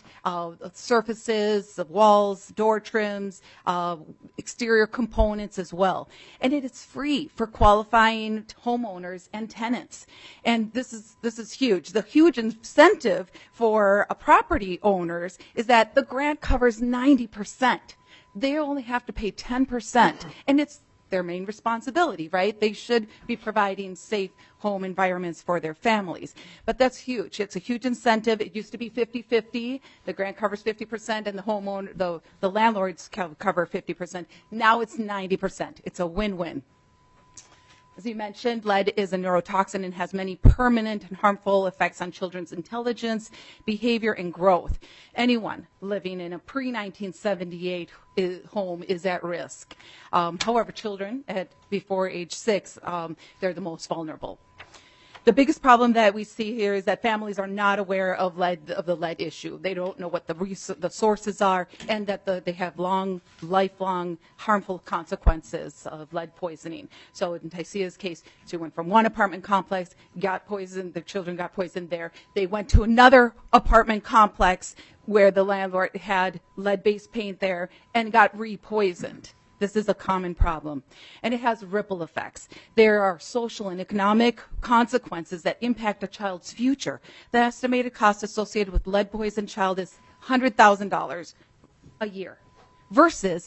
surfaces, walls, door trims, exterior components as well. And it is free for qualifying homeowners and tenants. And this is huge. The huge incentive for property owners is that the grant covers 90%. They only have to pay 10%, and it's their main responsibility, right? They should be providing safe home environments for their families. But that's huge. It's a huge incentive. It used to be 50-50. The grant covers 50%, and the homeowner, the landlords cover 50%. Now it's 90%. It's a win-win. As you mentioned, lead is a neurotoxin and has many permanent and harmful effects on children's intelligence, behavior, and growth. Anyone living in a pre-1978 home is at risk. However, children before age 6, they're the most vulnerable. The biggest problem that we see here is that families are not aware of the lead issue. They don't know what the sources are, and that they have lifelong harmful consequences of lead poisoning. So in Tycia's case, she went from one apartment complex, got poisoned, the children got poisoned there. They went to another apartment complex where the landlord had lead-based paint there and got re-poisoned. This is a common problem, and it has ripple effects. There are social and economic consequences that impact a child's future. The estimated cost associated with lead-poisoned child is $100,000 a year, versus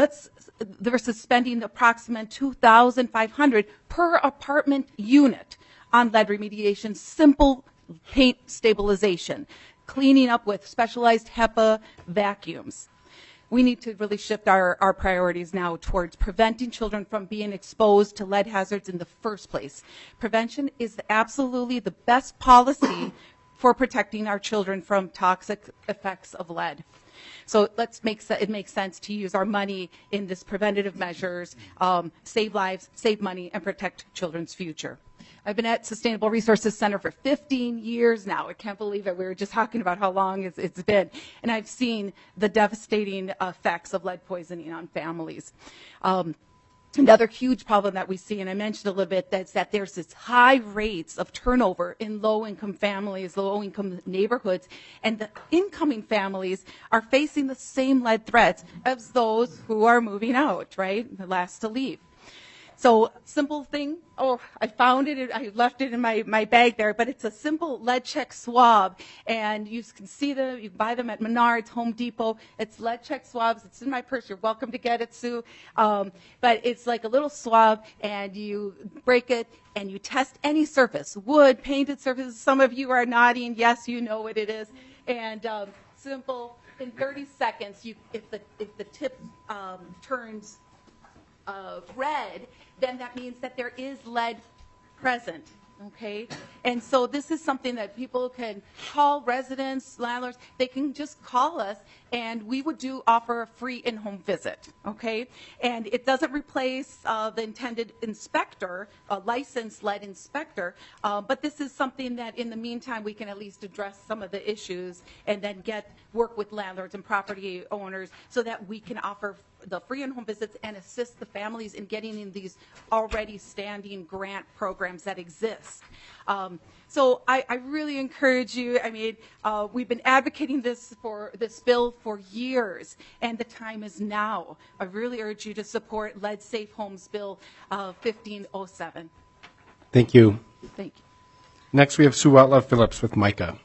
spending approximate $2,500 per apartment unit on lead remediation, simple paint stabilization, cleaning up with specialized HEPA vacuums. We need to really shift our priorities now towards preventing children from being exposed to lead hazards in the first place. Prevention is absolutely the best policy for protecting our children from toxic effects of lead. So it makes sense to use our money in this preventative measures, save lives, save money, and protect children's future. I've been at Sustainable Resources Center for 15 years now. I can't believe it. We were just talking about how long it's been. And I've seen the devastating effects of lead poisoning on families. Another huge problem that we see, and I mentioned a little bit, that's that there's this high rates of turnover in low-income families, low-income neighborhoods, and the incoming families are facing the same lead threats as those who are moving out, right? The last to leave. So simple thing, I found it, I left it in my bag there, but it's a simple lead check swab, and you can see them, you can buy them at Menards, Home Depot. It's lead check swabs. It's in my purse. You're welcome to get it, Sue. But it's like a little swab, and you break it, and you test any surface, wood, painted surfaces. Some of you are nodding. Yes, you know what it is. And simple, in 30 seconds, if the tip turns red, then that means that there is lead present, okay? And so this is something that people can call, residents, landlords, they can just call us, and we would offer a free in-home visit, okay? And it doesn't replace the intended inspector, a licensed lead inspector, but this is something that in the meantime we can at least address some of the issues and then work with landlords and property owners so that we can offer the free in-home visits and assist the families in getting in these already standing grant programs that exist. So I really encourage you. I mean, we've been advocating this bill for years, and the time is now. I really urge you to support Lead Safe Homes Bill 1507. Thank you. Thank you. Next, we have Sue Watlove Phillips with MICA.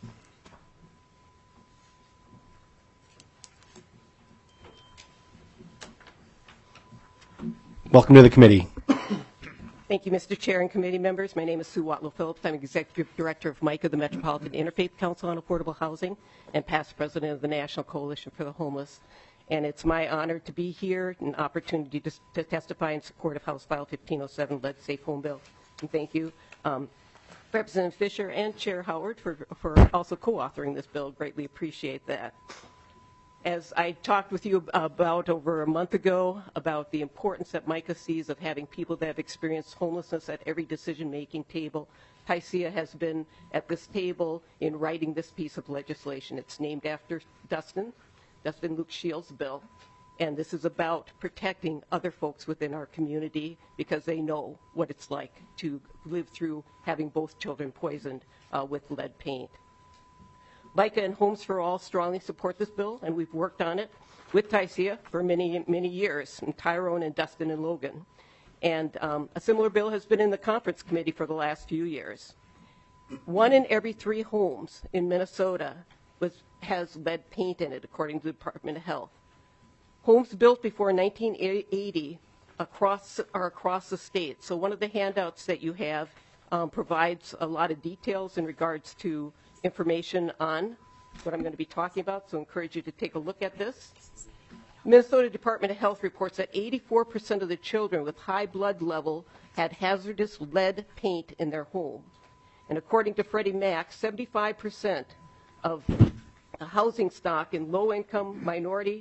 Welcome to the committee. Thank you, Mr. Chair and committee members. My name is Sue Watlove Phillips. I'm Executive Director of MICA, the Metropolitan Interfaith Council on Affordable Housing, and past president of the National Coalition for the Homeless. And it's my honor to be here, an opportunity to testify in support of House File 1507, Lead Safe Home Bill. And thank you, Representative Fisher and Chair Howard for also co-authoring this bill. Greatly appreciate that. As I talked with you about over a month ago about the importance that MICA sees of having people that have experienced homelessness at every decision-making table, Tycia has been at this table in writing this piece of legislation. It's named after Dustin Luke Shields' bill, and this is about protecting other folks within our community because they know what it's like to live through having both children poisoned with lead paint. MICA and Homes for All strongly support this bill, and we've worked on it with Tycia for many, many years, and Tyrone and Dustin and Logan. And a similar bill has been in the conference committee for the last few years. 1 in every 3 homes in Minnesota has lead paint in it, according to the Department of Health. Homes built before 1980 are across the state. So one of the handouts that you have provides a lot of details in regards to information on what I'm going to be talking about, so I encourage you to take a look at this. Minnesota Department of Health reports that 84% of the children with high blood level had hazardous lead paint in their home. And according to Freddie Mac, 75% of housing stock in low-income minority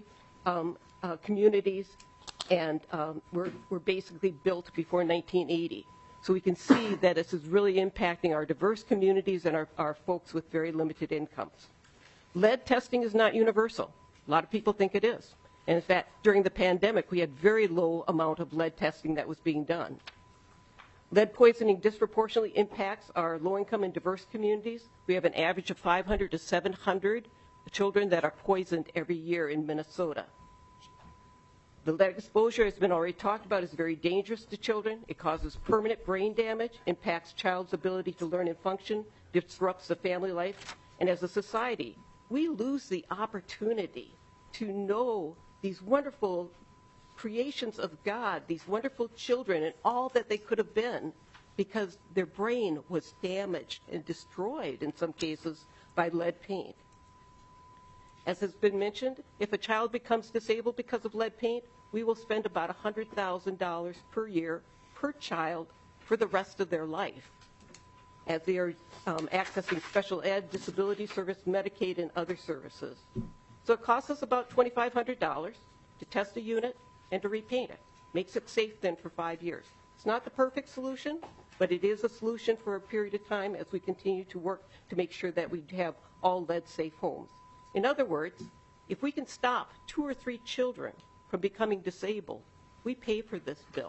communities and were basically built before 1980. So we can see that this is really impacting our diverse communities and our folks with very limited incomes. Lead testing is not universal. A lot of people think it is. And in fact, during the pandemic, we had very low amount of lead testing that was being done. Lead poisoning disproportionately impacts our low-income and diverse communities. We have an average of 500 to 700 children that are poisoned every year in Minnesota. The lead exposure has been already talked about, is very dangerous to children. It causes permanent brain damage, impacts child's ability to learn and function, disrupts the family life, and as a society, we lose the opportunity to know these wonderful creations of God, these wonderful children, and all that they could have been because their brain was damaged and destroyed in some cases by lead paint. As has been mentioned, if a child becomes disabled because of lead paint, we will spend about $100,000 per year per child for the rest of their life as they are accessing special ed, disability service, Medicaid, and other services. So it costs us about $2,500 to test a unit and to repaint it. Makes it safe then for 5 years. It's not the perfect solution, but it is a solution for a period of time as we continue to work to make sure that we have all lead-safe homes. In other words, if we can stop 2 or 3 children from becoming disabled, we pay for this bill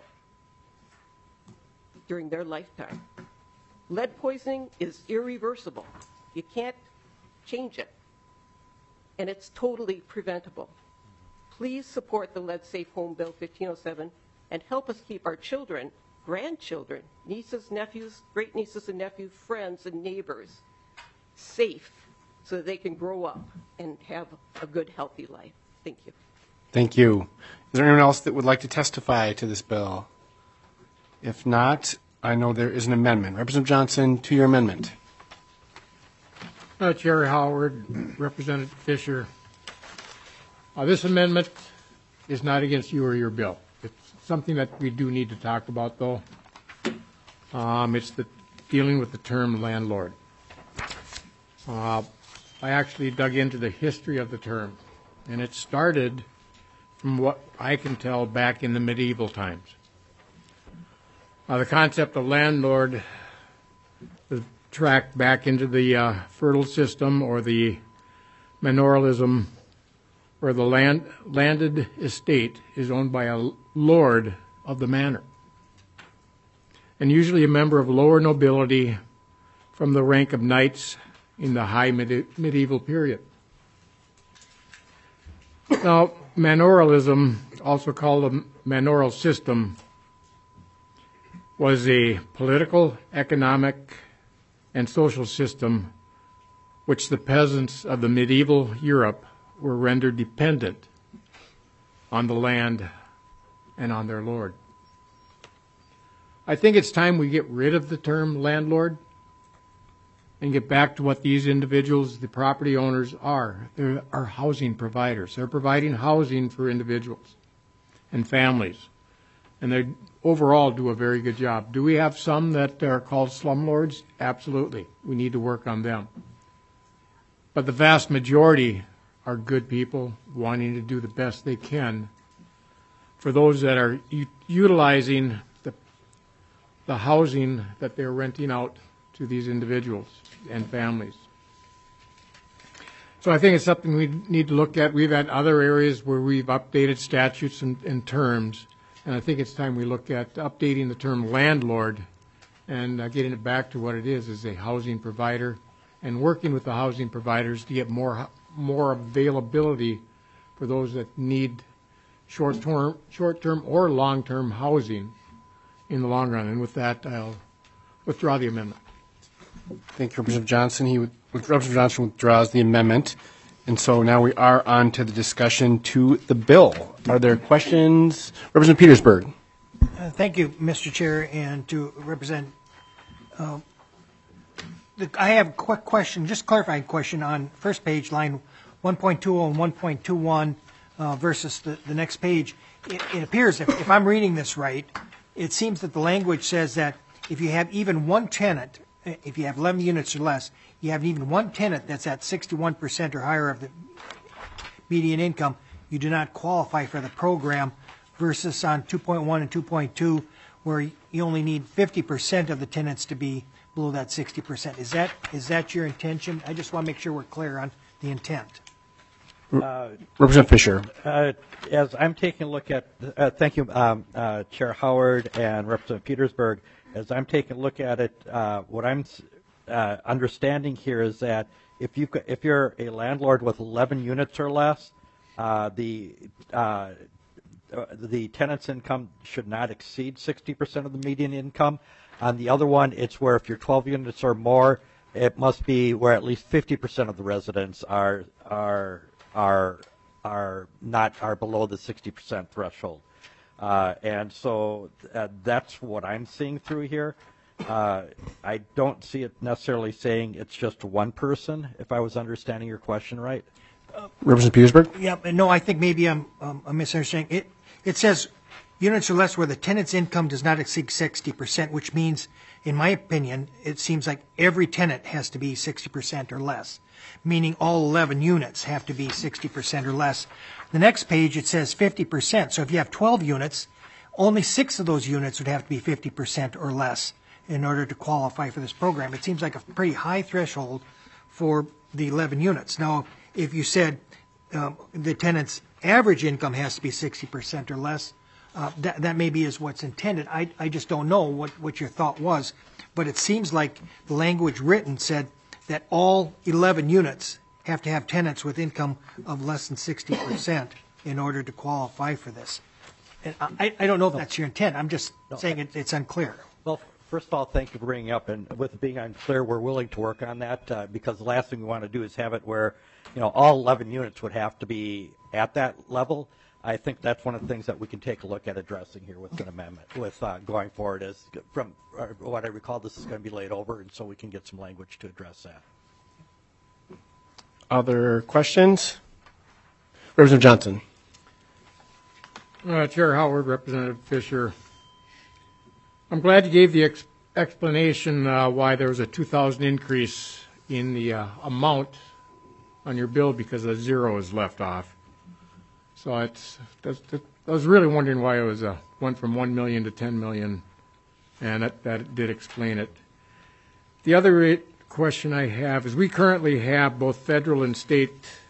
during their lifetime. Lead poisoning is irreversible. You can't change it, and it's totally preventable. Please support the Lead Safe Home Bill 1507 and help us keep our children, grandchildren, nieces, nephews, great-nieces and nephews, friends and neighbors safe so that they can grow up and have a good, healthy life. Thank you. Thank you. Is there anyone else that would like to testify to this bill? If not, I know there is an amendment. Representative Johnson, to your amendment. Chair Howard, Representative Fisher, this amendment is not against you or your bill. It's something that we do need to talk about, though. It's dealing with the term landlord. I actually dug into the history of the term, and it started, from what I can tell, back in the medieval times. The concept of landlord was tracked back into the feudal system or the manorialism, where the landed estate is owned by a lord of the manor, and usually a member of lower nobility from the rank of knights in the high medieval period. Now, manorialism, also called a manorial system, was a political, economic, and social system which the peasants of the medieval Europe were rendered dependent on the land and on their lord. I think it's time we get rid of the term landlord and get back to what these individuals, the property owners, are. They are housing providers. They're providing housing for individuals and families, and they overall do a very good job. Do we have some that are called slumlords? Absolutely. We need to work on them. But the vast majority are good people wanting to do the best they can for those that are utilizing the housing that they're renting out to these individuals and families. So I think it's something we need to look at. We've had other areas where we've updated statutes and terms, and I think it's time we look at updating the term landlord and getting it back to what it is a housing provider, and working with the housing providers to get more availability for those that need short-term or long-term housing in the long run. And with that, I'll withdraw the amendment. Thank you, Representative Johnson. Representative Johnson withdraws the amendment. And so now we are on to the discussion to the bill. Are there questions? Representative Petersburg. Thank you, Mr. Chair, and to represent. I have a quick question, just clarifying question on first page, line 1.20 and 1.21 versus the next page. It appears, if I'm reading this right, it seems that the language says that if you have even one tenant, if you have 11 units or less, you have even one tenant that's at 61% or higher of the median income, you do not qualify for the program, versus on 2.1 and 2.2, where you only need 50% of the tenants to be below that 60%. Is that your intention? I just want to make sure we're clear on the intent. Representative Fisher. As I'm taking a look at, thank you, Chair Howard and Representative Petersburg. As I'm taking a look at it, what I'm understanding here is that if you're a landlord with 11 units or less, the tenant's income should not exceed 60% of the median income. On the other one, it's where if you're 12 units or more, it must be where at least 50% of the residents are below the 60% threshold. And so that's what I'm seeing through here. I don't see it necessarily saying it's just one person, if I was understanding your question right. Representative Petersburg? Yeah, no, I think maybe I'm misunderstanding. It says units or less where the tenant's income does not exceed 60%, which means, in my opinion, it seems like every tenant has to be 60% or less, meaning all 11 units have to be 60% or less. The next page, it says 50%. So if you have 12 units, only 6 of those units would have to be 50% or less in order to qualify for this program. It seems like a pretty high threshold for the 11 units. Now, if you said the tenant's average income has to be 60% or less, that maybe is what's intended. I just don't know what your thought was, but it seems like the language written said that all 11 units have to have tenants with income of less than 60% in order to qualify for this. And I don't know if that's your intent. I'm just saying it's unclear. Well, first of all, thank you for bringing up, and with it being unclear, we're willing to work on that because the last thing we want to do is have it where, all 11 units would have to be at that level. I think that's one of the things that we can take a look at addressing here with an amendment, with going forward. As from what I recall, this is going to be laid over, and so we can get some language to address that. Other questions? Representative Johnson. Chair Howard, Representative Fisher. I'm glad you gave the explanation why there was a 2,000 increase in the amount on your bill because a zero is left off. So I was really wondering why it was went from 1 million to 10 million, and that did explain it. The other question I have is we currently have both federal and state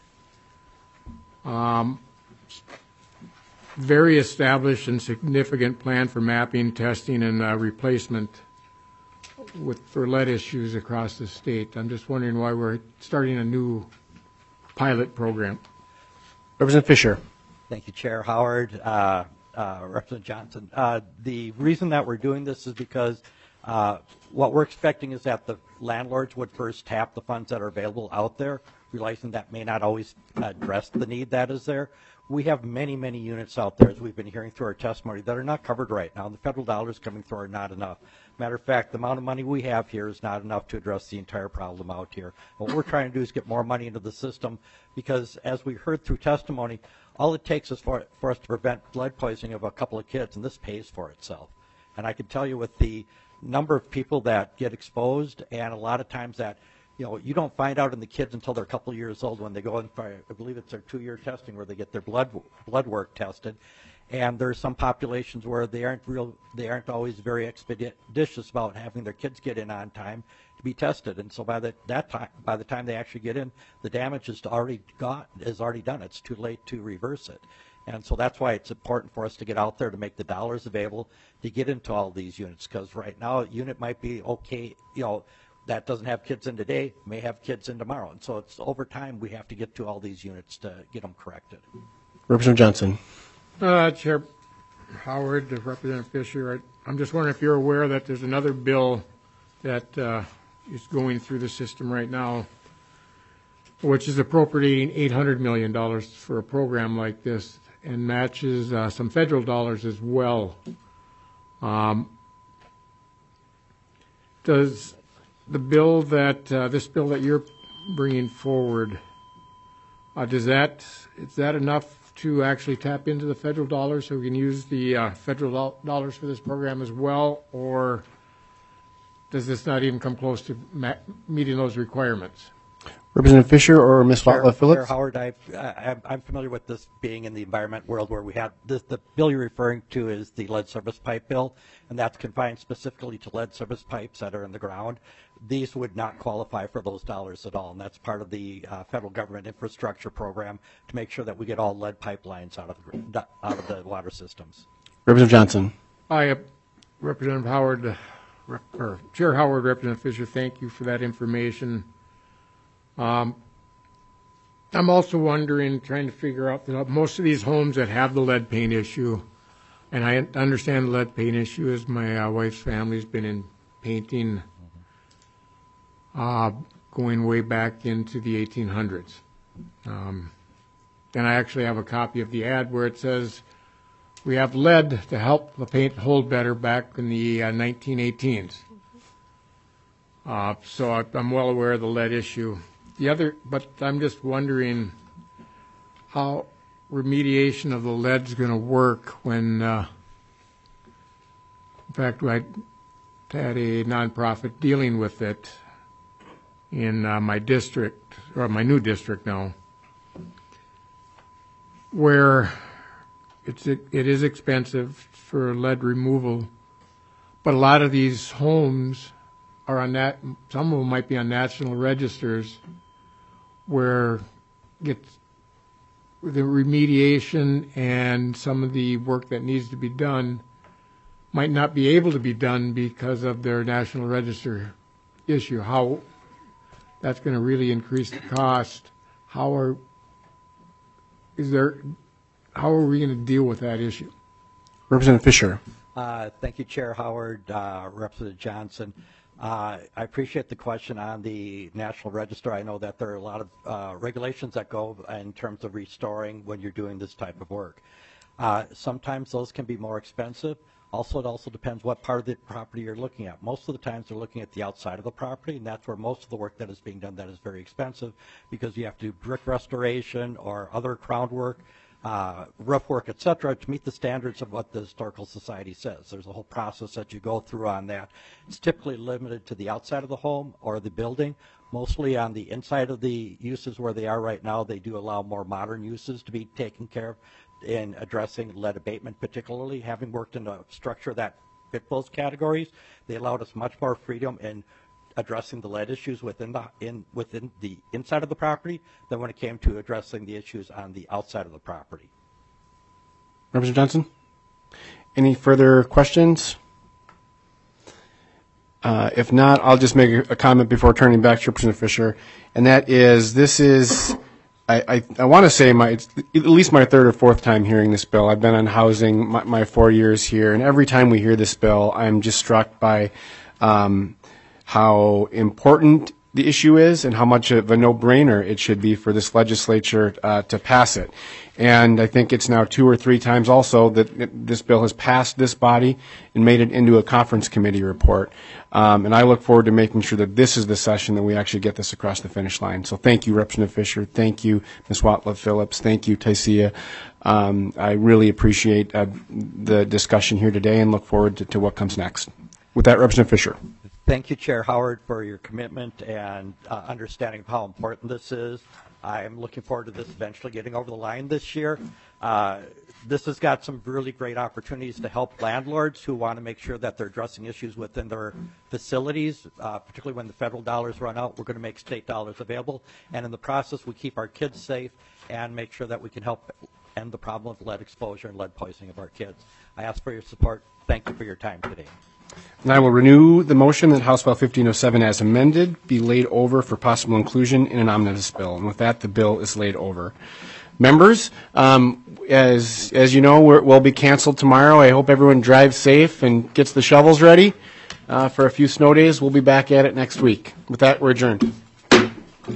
very established and significant plan for mapping, testing, and replacement for lead issues across the state. I'm just wondering why we're starting a new pilot program. Representative Fisher. Thank you, Chair Howard, Representative Johnson. The reason that we're doing this is because what we're expecting is that the landlords would first tap the funds that are available out there, realizing that may not always address the need that is there. We have many, many units out there, as we've been hearing through our testimony, that are not covered right now. The federal dollars coming through are not enough. Matter of fact, the amount of money we have here is not enough to address the entire problem out here. What we're trying to do is get more money into the system because, as we heard through testimony, all it takes is for us to prevent blood poisoning of a couple of kids, and this pays for itself. And I can tell you with the number of people that get exposed, and a lot of times that you don't find out in the kids until they're a couple of years old when they go in for, I believe it's their 2-year testing where they get their blood work tested. And there's some populations where they aren't always very expeditious about having their kids get in on time to be tested. And so by the time they actually get in, the damage is already done. It's too late to reverse it. And so that's why it's important for us to get out there to make the dollars available to get into all these units. Because right now, a unit might be okay, that doesn't have kids in today, may have kids in tomorrow. And so it's over time we have to get to all these units to get them corrected. Representative Johnson. Chair Howard, Representative Fisher, I'm just wondering if you're aware that there's another bill that is going through the system right now, which is appropriating $800 million for a program like this and matches some federal dollars as well. Does the bill that this bill that you're bringing forward, is that enough to actually tap into the federal dollars so we can use the federal dollars for this program as well, or does this not even come close to meeting those requirements? Representative Fisher or Ms. Watlett Phillips? Chair Howard, I'm familiar with this being in the environment world where we had this, the bill you're referring to is the lead service pipe bill, and that's confined specifically to lead service pipes that are in the ground. These would not qualify for those dollars at all, and that's part of the federal government infrastructure program to make sure that we get all lead pipelines out of the water systems. Representative Johnson. Hi, Representative Howard, or Chair Howard, Representative Fisher, thank you for that information. I'm also wondering, trying to figure out that most of these homes that have the lead paint issue, and I understand the lead paint issue is my wife's family's been in painting going way back into the 1800s. And I actually have a copy of the ad where it says we have lead to help the paint hold better back in the 1918s. So I'm well aware of the lead issue. But I'm just wondering how remediation of the lead's going to work when, in fact, I had a nonprofit dealing with it in my district, or my new district now, where it is expensive for lead removal, but a lot of these homes are on that, some of them might be on national registers, where the remediation and some of the work that needs to be done might not be able to be done because of their national register issue. How that's going to really increase the cost. How are we going to deal with that issue? Representative Fisher. Thank you, Chair Howard, Representative Johnson. I appreciate the question on the National Register. I know that there are a lot of regulations that go in terms of restoring when you're doing this type of work. Sometimes those can be more expensive. Also, it also depends what part of the property you're looking at. Most of the times they're looking at the outside of the property, and that's where most of the work that is being done that is very expensive, because you have to do brick restoration or other crown work, roof work, et cetera, to meet the standards of what the Historical Society says. There's a whole process that you go through on that. It's typically limited to the outside of the home or the building. Mostly on the inside of the uses where they are right now, they do allow more modern uses to be taken care of in addressing lead abatement, particularly. Having worked in a structure that fit those categories, they allowed us much more freedom in addressing the lead issues within the inside of the property than when it came to addressing the issues on the outside of the property. Representative Johnson, any further questions? If not, I'll just make a comment before turning back to Representative Fisher, and that is, this is, I want to say it's at least my third or fourth time hearing this bill. I've been on housing my 4 years here, and every time we hear this bill, I'm just struck by how important the issue is and how much of a no-brainer it should be for this legislature to pass it. And I think it's now 2 or 3 times also that this bill has passed this body and made it into a conference committee report. And I look forward to making sure that this is the session that we actually get this across the finish line. So thank you, Representative Fisher. Thank you, Ms. Watlett Phillips. Thank you, Tycia. I really appreciate the discussion here today and look forward to what comes next. With that, Representative Fisher. Thank you, Chair Howard, for your commitment and understanding of how important this is. I'm looking forward to this eventually getting over the line this year. This has got some really great opportunities to help landlords who want to make sure that they're addressing issues within their facilities, particularly when the federal dollars run out. We're going to make state dollars available, and in the process, we keep our kids safe and make sure that we can help end the problem of lead exposure and lead poisoning of our kids. I ask for your support. Thank you for your time today. And I will renew the motion that House Bill 1507 as amended be laid over for possible inclusion in an omnibus bill. And with that, the bill is laid over. Members, as you know, we'll be canceled tomorrow. I hope everyone drives safe and gets the shovels ready for a few snow days. We'll be back at it next week. With that, we're adjourned.